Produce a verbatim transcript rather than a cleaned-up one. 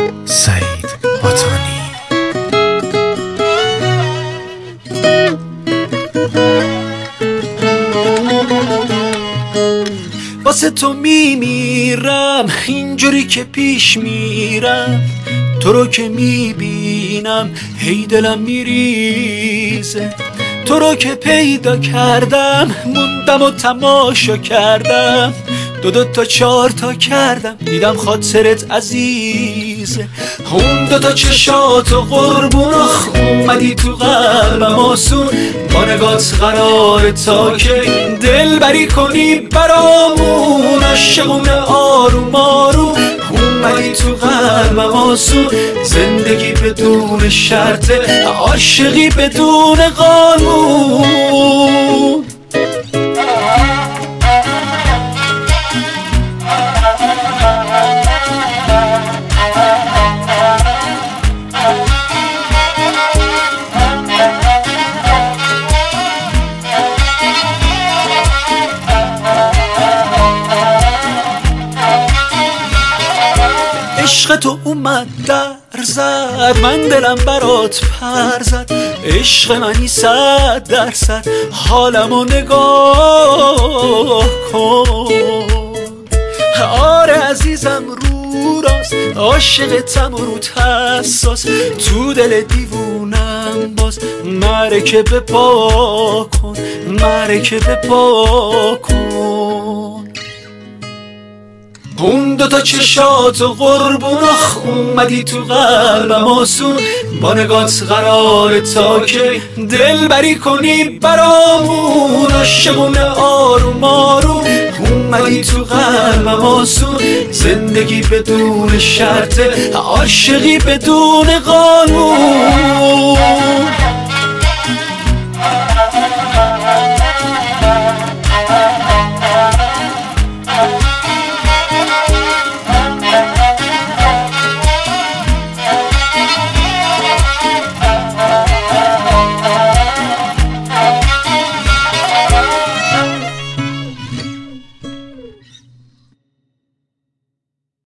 سعید حاتانی. واسه تو میمیرم اینجوری که پیش میرم، تو رو که میبینم هی دلم میریزه. تو رو که پیدا کردم موندم و تماشا کردم، دو دو تا چار تا کردم دیدم خاطرت عزیزه. اون دو تا چشات و قربون آخ اومدی تو قلبم آسون، با نگات قرار تا که دل بری کنی برامون. عاشقونه آروم آروم اومدی تو قلبم آسون، زندگی بدون شرطه عاشقی بدون قانون. عشق تو اومد در زد، من دلم برات پر زد. عشق منی صد درصد، حالمو نگاه کن. آره عزیزم رو راست، عاشقتم و روت حساس. تو دل دیوونم باز مرکه بپا کن، مرکه بپا کن. اون دوتا چشات و قربون آخ اومدی تو قلبم آسون، با نگات قرار تا که دل بری کنی برامون. عاشقونه آروم آروم اومدی تو قلبم آسون، زندگی بدون شرطه عاشقی بدون قانون.